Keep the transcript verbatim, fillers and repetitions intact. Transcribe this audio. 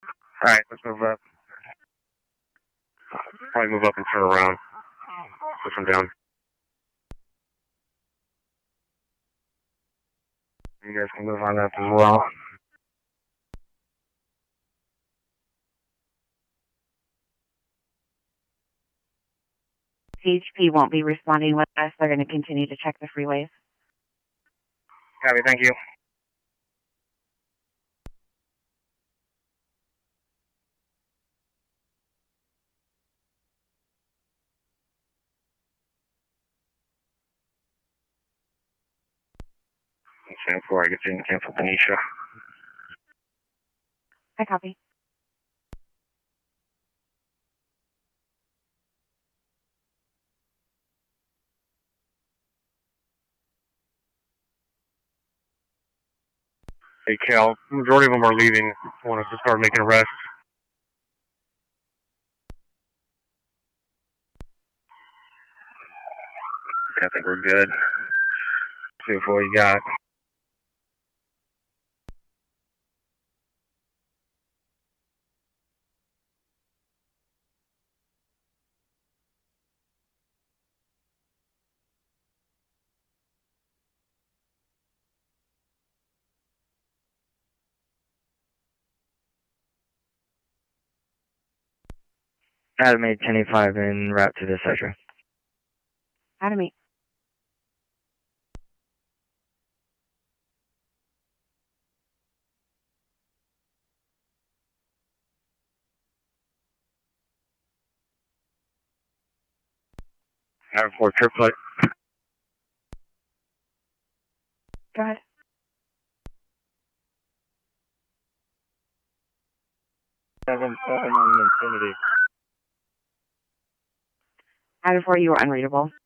Alright, let's move up. Probably move up and turn around. Push them down. You guys can move on up as well. C H P won't be responding with us. They're going to continue to check the freeways. Copy, thank you. Same before I get in, cancel Tanisha. I copy. Hey, Cal, majority of them are leaving. I want us to start making arrests. I think we're good. See what you got. Adam eight ten eighty-five en route to the Citra. Adam eight. Adam four triplet. Go ahead. seven seven on Infinity. Adam four, you are unreadable.